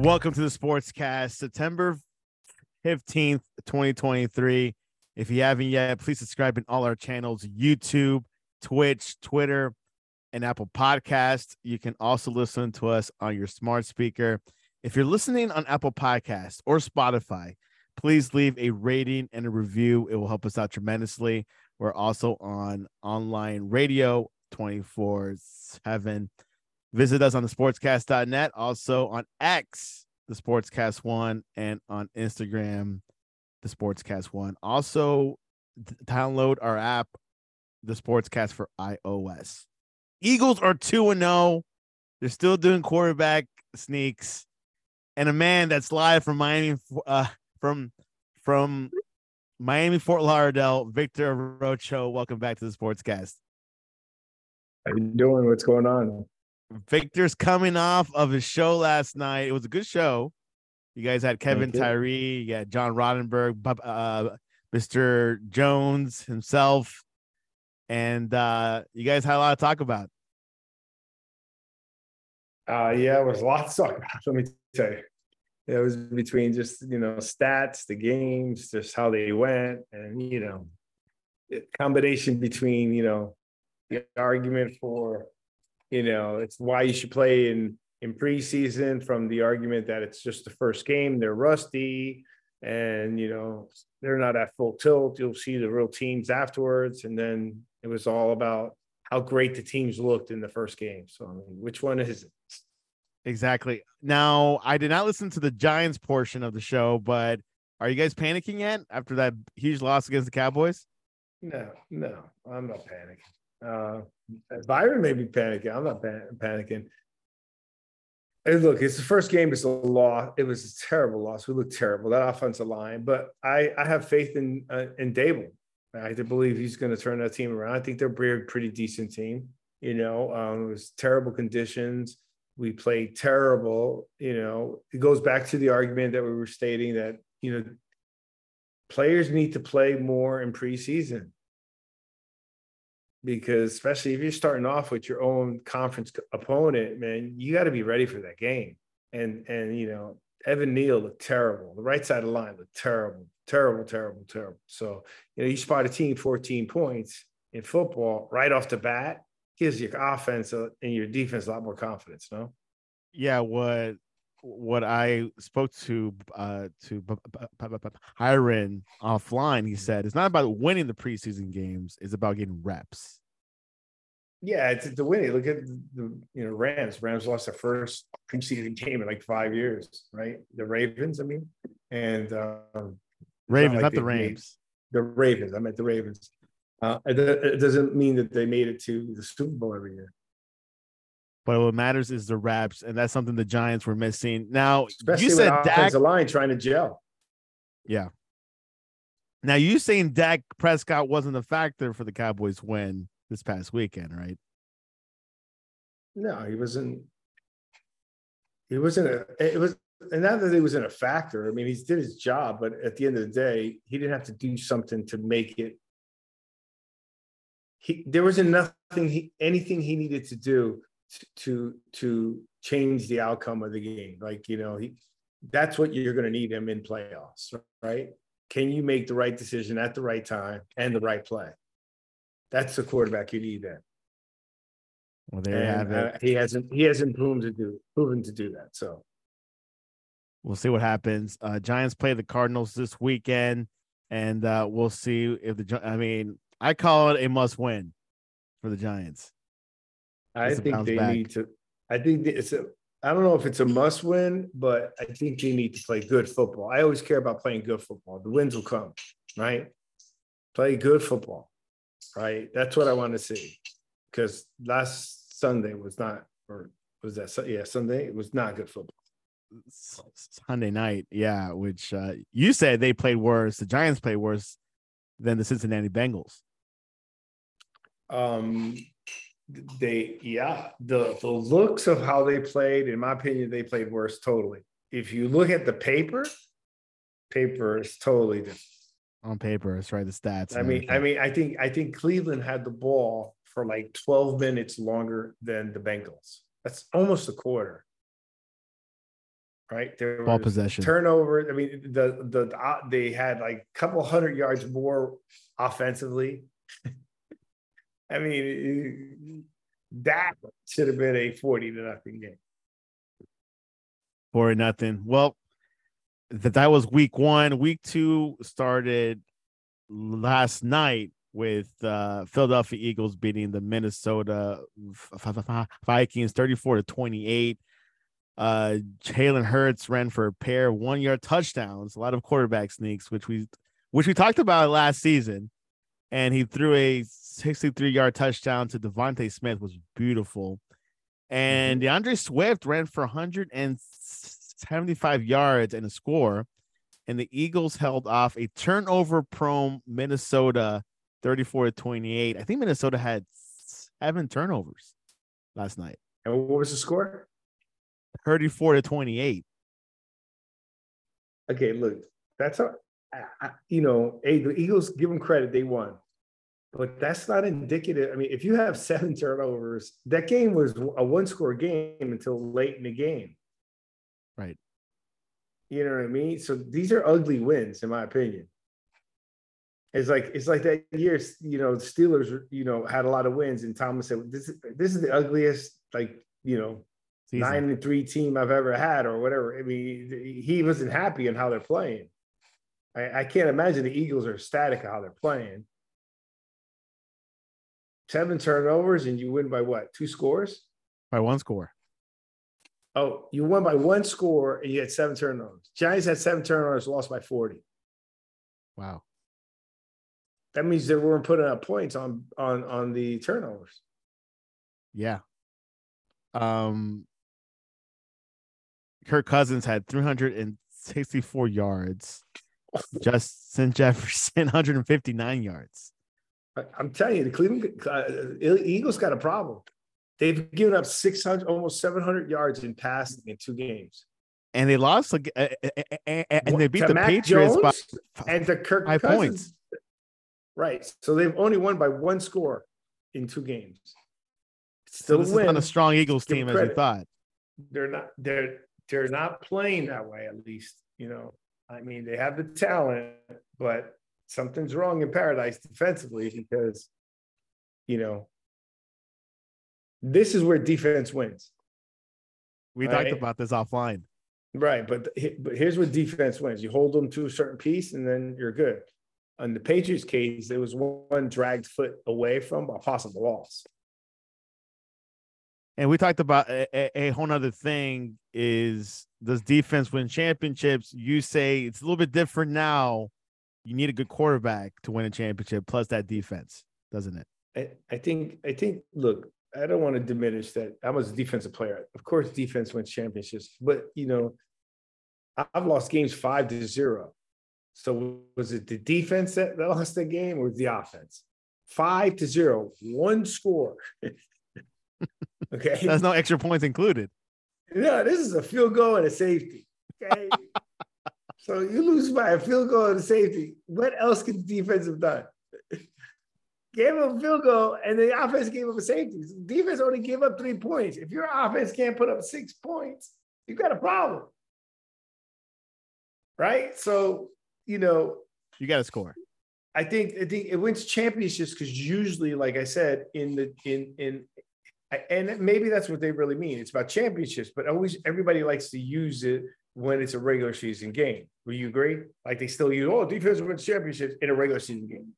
Welcome to the Sportscast, September 15th, 2023. If you haven't yet, please subscribe in all our channels, YouTube, Twitch, Twitter, and Apple Podcasts. You can also listen to us on your smart speaker. If you're listening on Apple Podcasts or Spotify, please leave a rating and a review. It will help us out tremendously. We're also on online radio 24/7. Visit us on thesportscast.net, also on X, the Sportscast One, and on Instagram, the Sportscast One. Also, download our app, the Sportscast for iOS. Eagles are 2-0. They're still doing quarterback sneaks. And a man that's live from Miami, from Miami, Fort Lauderdale, Victor Rocho. Welcome back to the Sportscast. How you doing? What's going on? Victor's coming off of his show last night. It was a good show. You guys had Kevin Tyree, you got John Roddenberry, Mr. Jones himself, and you guys had a lot to talk about. Yeah, it was a lot to talk about. Let me tell you. It was between just, stats, the games, just how they went, and, the combination between, the argument for, it's why you should play in preseason, from the argument that it's just the first game, they're rusty, and, they're not at full tilt. You'll see the real teams afterwards. And then it was all about how great the teams looked in the first game. So, I mean, which one is it? Exactly. Now, I did not listen to the Giants portion of the show, but are you guys panicking yet after that huge loss against the Cowboys? No, I'm not panicking. Byron may be panicking. I'm not panicking. Hey, look, it's the first game. It's a loss. It was a terrible loss. We looked terrible, that offensive line. But I have faith in Dable. I believe he's going to turn that team around. I think they're a pretty decent team. It was terrible conditions. We played terrible. It goes back to the argument that we were stating that, players need to play more in preseason. Because especially if you're starting off with your own conference opponent, man, you got to be ready for that game. And Evan Neal looked terrible. The right side of the line looked terrible. So, you spot a team 14 points in football right off the bat, gives your offense and your defense a lot more confidence, no? Yeah, what I spoke to Hiron offline, he said it's not about winning the preseason games, it's about getting reps. Yeah, it's the winning. Look at the Rams. Rams lost their first preseason game in like 5 years, right? The Ravens, and Ravens, not the Rams. The Ravens. I meant the Ravens. It doesn't mean that they made it to the Super Bowl every year. But what matters is the reps, and that's something the Giants were missing. Now, especially you said with the offensive line trying to gel. Yeah. Now, you saying Dak Prescott wasn't a factor for the Cowboys win this past weekend, right? No, he wasn't. And not that he wasn't a factor. He did his job, but at the end of the day, he didn't have to do something to make it. There wasn't anything he needed to do to change the outcome of the game. That's what you're going to need him in playoffs, right? Can you make the right decision at the right time and the right play? That's the quarterback you need then. Well, there you have it. He hasn't proven to do that. So we'll see what happens. Giants play the Cardinals this weekend, and we'll see if I call it a must win for the Giants. I think they need to. I think I don't know if it's a must win, but I think they need to play good football. I always care about playing good football. The wins will come, right? Play good football, right? That's what I want to see. Because last Sunday was not, or was that? Yeah, Sunday. It was not good football. Sunday night, yeah. Which you said they played worse. The Giants played worse than the Cincinnati Bengals. The looks of how they played, in my opinion, they played worse totally. If you look at the paper is totally different. On paper, it's right. The stats. I think Cleveland had the ball for like 12 minutes longer than the Bengals. That's almost a quarter. right? There Ball was possession. turnover. I mean, they had like a couple 100 yards more offensively. I mean, that should have been a 40-0 game. 4-0. Well, that was week 1. Week 2 started last night with Philadelphia Eagles beating the Minnesota Vikings 34-28. Jalen Hurts ran for a pair of 1-yard touchdowns, a lot of quarterback sneaks, which we talked about last season. And he threw a 63-yard touchdown to Devontae Smith, was beautiful. And DeAndre Swift ran for 175 yards and a score. And the Eagles held off a turnover-prone Minnesota 34-28. I think Minnesota had 7 turnovers last night. And what was the score? 34-28. Okay, look, that's the Eagles, give them credit, they won. But that's not indicative. I mean, if you have 7 turnovers, that game was a 1-score game until late in the game. Right. You know what I mean? So these are ugly wins, in my opinion. It's like that year, the Steelers, had a lot of wins, and Thomas said, "This is the ugliest, season. 9-3 team I've ever had," or whatever. I mean, he wasn't happy in how they're playing. I can't imagine the Eagles are ecstatic at how they're playing. 7 turnovers and you win by what? 2 scores? By 1 score. Oh, you won by 1 score and you had 7 turnovers. Giants had 7 turnovers, lost by 40. Wow. That means they weren't putting up points on the turnovers. Yeah. Kirk Cousins had 364 yards. Justin Jefferson, 159 yards. I'm telling you, the Cleveland Eagles got a problem. They've given up 600, almost 700 yards in passing in 2 games. And they lost, and they beat the Mac Patriots Jones by and to Kirk 5 Cousins. points. Right. So they've only won by 1 score in 2 games. So this is not a strong Eagles team as we thought. They're not playing that way, at least. I mean, they have the talent, but something's wrong in paradise defensively because, this is where defense wins. We talked about this offline. Right. But here's where defense wins. You hold them to a certain piece and then you're good. In the Patriots case, there was one dragged foot away from a possible loss. And we talked about a whole other thing is, does defense win championships? You say it's a little bit different now. You need a good quarterback to win a championship, plus that defense, doesn't it? I think, look, I don't want to diminish that. I was a defensive player. Of course, defense wins championships, but, I've lost games 5-0. So was it the defense that lost the game or the offense? 5-0, 1 score. Okay. There's no extra points included. No, this is a field goal and a safety. Okay. So you lose by a field goal and a safety. What else could the defense have done? Gave up a field goal and the offense gave up a safety. So the defense only gave up 3 points. If your offense can't put up 6 points, you've got a problem. Right? So, you got to score. I think it wins championships because usually, like I said, and maybe that's what they really mean. It's about championships, but always everybody likes to use it when it's a regular season game. Will you agree? Like they still use, defense wins championships in a regular season game.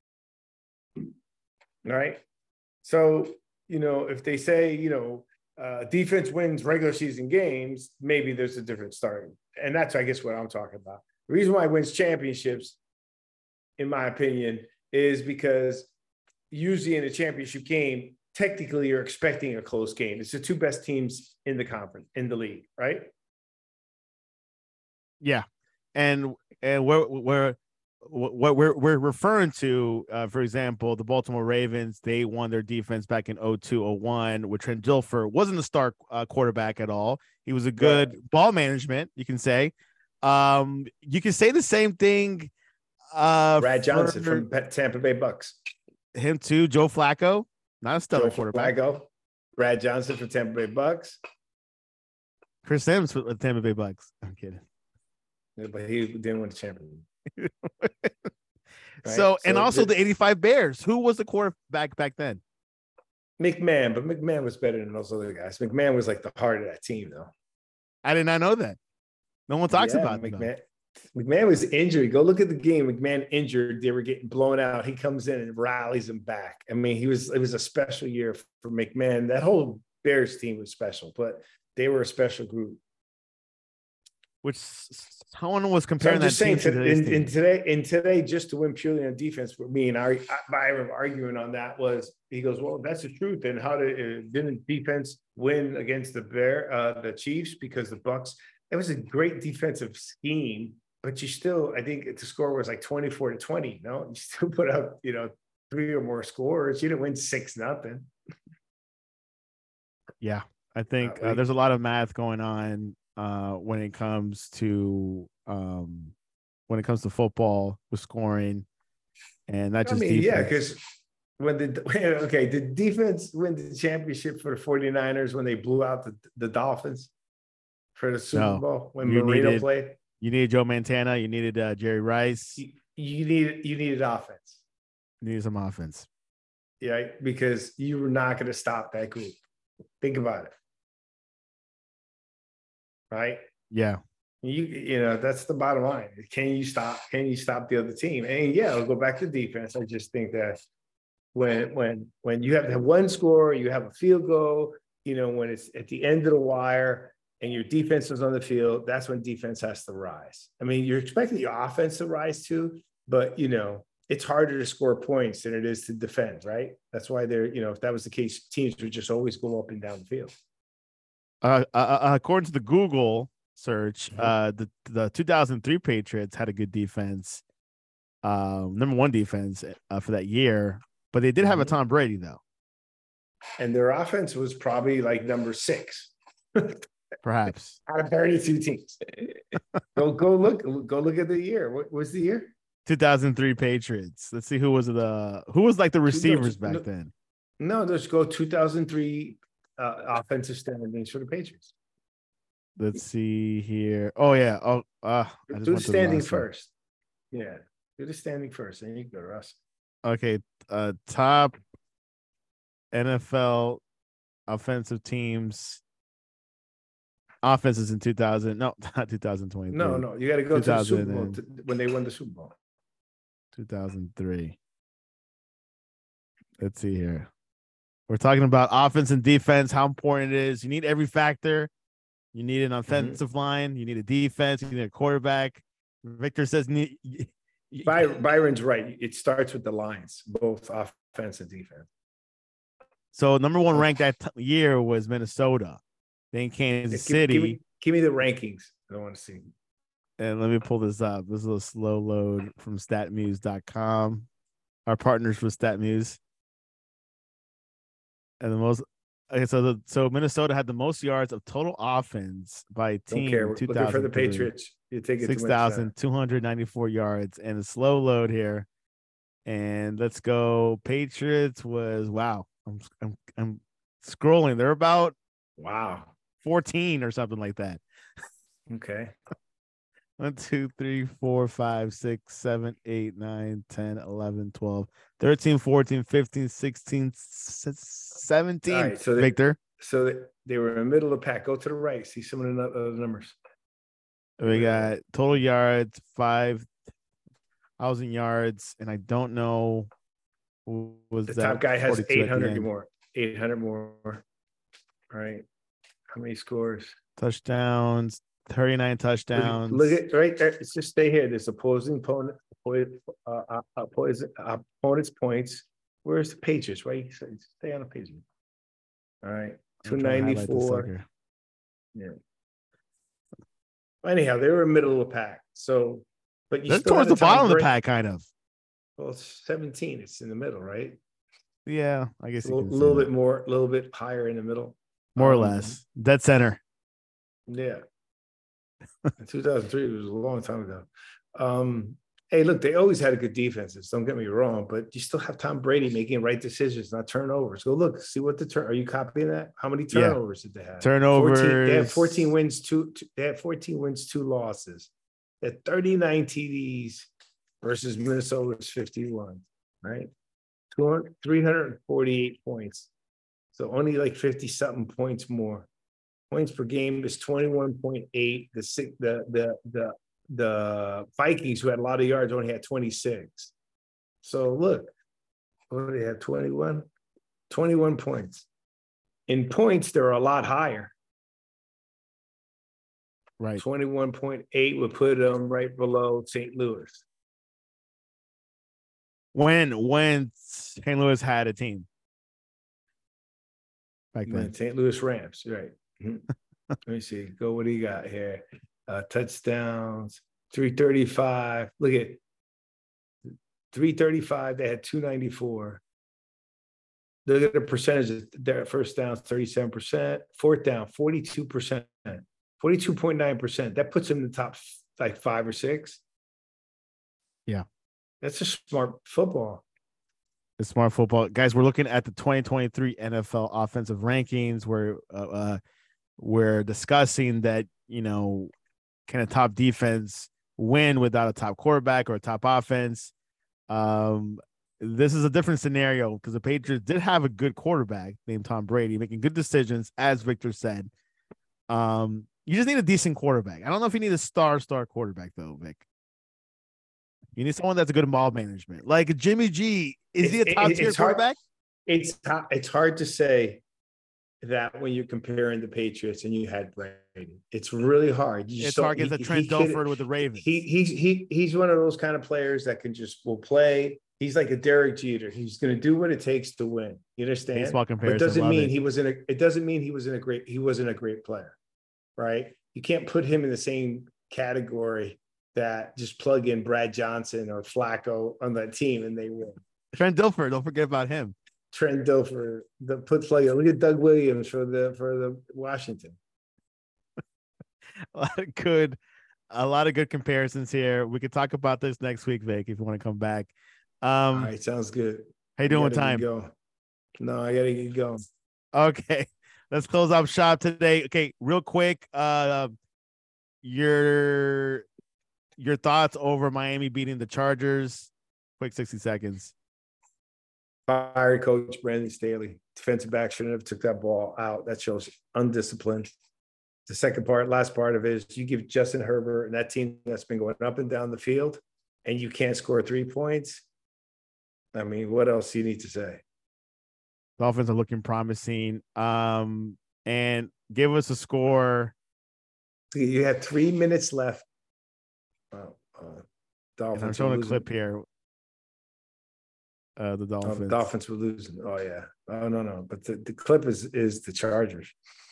All right. So, if they say, defense wins regular season games, maybe there's a different story. And that's, I guess, what I'm talking about. The reason why it wins championships, in my opinion, is because usually in a championship game, technically you're expecting a close game. It's the 2 best teams in the conference, in the league, right? Yeah. And what we're referring to, for example, the Baltimore Ravens, they won their defense back in 02-01 with Trent Dilfer. Wasn't a star quarterback at all. He was a good ball management, you can say. You can say the same thing. Brad Johnson from Tampa Bay Bucks. Him too. Joe Flacco, not a stellar quarterback. Brad Johnson from Tampa Bay Bucks. Chris Sims with the Tampa Bay Bucks. I'm kidding. Yeah, but he didn't win the championship. So, and also the 85 Bears. Who was the quarterback back then? McMahon, but McMahon was better than those other guys. McMahon was like the heart of that team, though. I did not know that. No one talks about McMahon. McMahon was injured. Go look at the game. McMahon injured. They were getting blown out. He comes in and rallies them back. I mean, it was a special year for McMahon. That whole Bears team was special, but they were a special group. Which someone was comparing that team to today, just to win purely on defense. For me and Byron arguing on that was, he goes, well, that's the truth. And how didn't defense win against the Chiefs? Because the Bucks, it was a great defensive scheme, but you still, I think the score was like 24-20. No, you still put up, 3 or more scores. You didn't win 6-0. Yeah, I think there's a lot of math going on when it comes to football with scoring, and not just defense. Yeah, because did defense win the championship for the 49ers when they blew out the Dolphins for the Super Bowl when Marino played? You needed Joe Montana. You needed Jerry Rice. You needed offense. You needed some offense. Yeah, because you were not going to stop that group. Think about it. Right? Yeah. That's the bottom line. Can you stop the other team? And yeah, I'll go back to defense. I just think that when you have to have one score, you have a field goal, when it's at the end of the wire and your defense is on the field, that's when defense has to rise. I mean, you're expecting your offense to rise too, but it's harder to score points than it is to defend, right? That's why if that was the case, teams would just always go up and down the field. According to the Google search, the 2003 Patriots had a good defense, number 1 defense for that year, but they did have a Tom Brady though, and their offense was probably like number 6, perhaps out of 32 teams. Go look at the year. What was the year? 2003 Patriots. Let's see who was like the receivers back then. No, let's go 2003. Offensive standings for the Patriots. Let's see here. Oh yeah. Do the standing first. Yeah, do the standing first, and you go, Russ. Okay. Top NFL offensive teams. Offenses in 2000. No, not 2020. No. You got to go to the Super Bowl when they won the Super Bowl. 2003. Let's see here. We're talking about offense and defense, how important it is. You need every factor. You need an offensive line. You need a defense. You need a quarterback. Victor says Byron's right. It starts with the lines, both offense and defense. So number 1 ranked that year was Minnesota. Then Kansas City. Give me the rankings. I don't want to see. And let me pull this up. This is a slow load from statmuse.com. Our partners with StatMuse. And the most, okay, so Minnesota had the most yards of total offense by team. Don't care. We're looking for the Patriots. You take it 6,294 yards, and a slow load here. And let's go. Patriots was I'm scrolling. They're about 14 or something like that. Okay. 1, 2, 3, 4, 5, 6, 7, 8, 9, 10, 11, 12, 13, 14, 15, 16, 17. All right, Victor. So they were in the middle of the pack. Go to the right. See some of the numbers. We got total yards, 5,000 yards, and I don't know who was the top guy has 800 more. 800 more. All right. How many scores? Touchdowns. 39 touchdowns. Look at right there. Let's just stay here. There's opponent's points. Where's the Patriots? Right? Stay on the Patriots. All right. 294. Yeah. Anyhow, they were middle of the pack. So, but you still towards the bottom of the pack, kind of. Well, it's 17. It's in the middle, right? Yeah, I guess a little bit more, a little bit higher in the middle. More or less. Dead center. Yeah. In 2003, it was a long time ago. Hey, look, they always had a good defenses. Don't get me wrong, but you still have Tom Brady making right decisions, not turnovers. Go look, see what are you copying that? How many Yeah. turnovers did they have? 14. They had Turnovers. 14 wins, they had 14 wins, 2 losses. They had 39 TDs versus Minnesota's 51, right? 348 points. So only like 50 something points more. Points per game is 21.8. The Vikings, who had a lot of yards, only had 26. So look, what do they have? 21 points. In points, they're a lot higher. Right. 21.8 would put them right below St. Louis. When St. Louis had a team back then. St. Louis Rams, right. Let me see. Go, what do you got here? Touchdowns, 335. Look at 335. They had 294. Look at the percentage. Their first down, 37%. Fourth down, 42%. 42.9%. That puts them in the top like 5 or 6. Yeah. That's a smart football. The smart football. Guys, we're looking at the 2023 NFL offensive rankings where we're discussing that, can a top defense win without a top quarterback or a top offense? This is a different scenario because the Patriots did have a good quarterback named Tom Brady making good decisions, as Victor said. You just need a decent quarterback. I don't know if you need a star quarterback, though, Vic. You need someone that's a good ball management. Like Jimmy G, is he a top-tier quarterback? It's hard to say that when you're comparing the Patriots and you had Brady. It's really hard. It's hard against the Trent Dilfer with the Ravens. He's one of those kind of players that will play. He's like a Derek Jeter. He's going to do what it takes to win. You understand? Baseball comparison. But it doesn't mean he wasn't a great player, right? You can't put him in the same category that just plug in Brad Johnson or Flacco on that team and they win. Trent Dilfer, don't forget about him. Trent Dilfer, look at Doug Williams for the Washington. A lot of good comparisons here. We could talk about this next week, Vic, if you want to come back. All right, sounds good. How you doing with time? No, I gotta get going. Okay, let's close up shop today. Okay, real quick, your thoughts over Miami beating the Chargers? Quick 60 seconds. Fired coach Brandon Staley. Defensive back shouldn't have took that ball out. That shows undisciplined. The last part of it is you give Justin Herbert and that team that's been going up and down the field, and you can't score 3 points. I mean, what else do you need to say? Dolphins are looking promising. And give us a score. You had 3 minutes left. Dolphins. I'm showing a clip here. The Dolphins. Dolphins were losing. Oh yeah. Oh no. But the clip is the Chargers.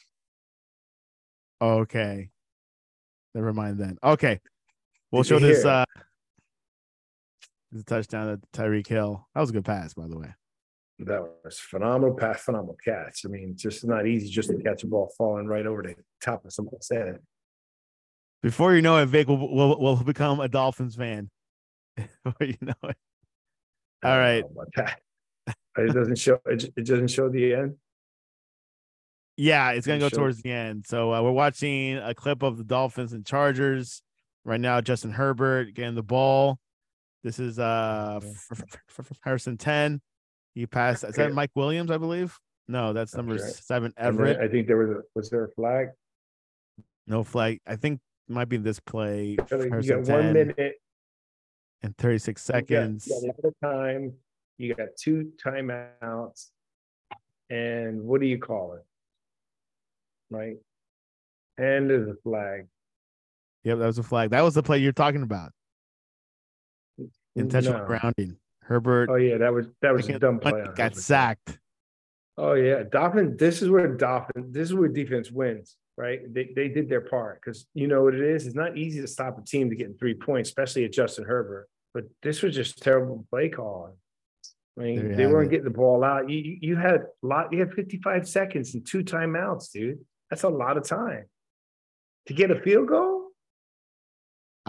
Okay. Never mind then. Okay. We'll show this. This is a touchdown to Tyreek Hill. That was a good pass, by the way. That was phenomenal pass, phenomenal catch. I mean, just not easy just to catch a ball falling right over the top of someone's head. Before you know it, Vic will become a Dolphins fan. Before you know it. All right. It doesn't show. It doesn't show the end. Yeah, it's gonna go towards the end. So we're watching a clip of the Dolphins and Chargers right now. Justin Herbert getting the ball. This is Harrison 10. He passed. Is that Mike Williams? I believe. No, that's number 7. Everett. I think was there a flag? No flag. I think it might be this play. You got 1 minute and 36 seconds. You got a lot of time. You got 2 timeouts. And what do you call it? Right? And there's a flag. Yep, that was a flag. That was the play you're talking about. Intentional grounding. Herbert. Oh yeah, that was a dumb play. Got sacked. Oh yeah, Dolphins. This is where defense wins, right? They did their part because you know what it is. It's not easy to stop a team to getting 3 points, especially at Justin Herbert. But this was just terrible play calling. I mean, they weren't getting the ball out. You had 55 seconds and 2 timeouts, dude. That's a lot of time to get a field goal.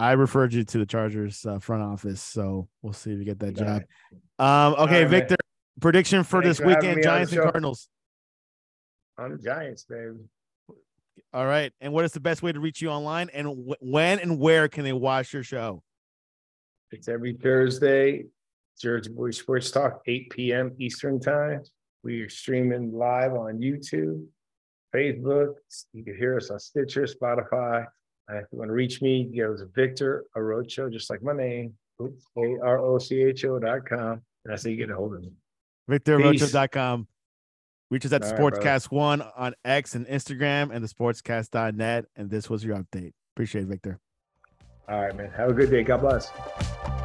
I referred you to the Chargers front office, so we'll see if you get that All job. right. Okay, right, Victor, prediction for Thanks this for having weekend: me on the Giants and show. Cardinals. On the Giants, baby. All right, and what is the best way to reach you online? And when and where can they watch your show? It's every Thursday, Jersey Boys Sports Talk, 8 p.m. Eastern Time. We are streaming live on YouTube, Facebook. You can hear us on Stitcher, Spotify. And if you want to reach me, go to Victor Arocho, just like my name, AROCHO.com. And that's how you get a hold of me. VictorArocho.com. Reach us at the All right, Sportscast 1 on X and Instagram and the sportscast.net. And this was your update. Appreciate it, Victor. All right, man. Have a good day. God bless.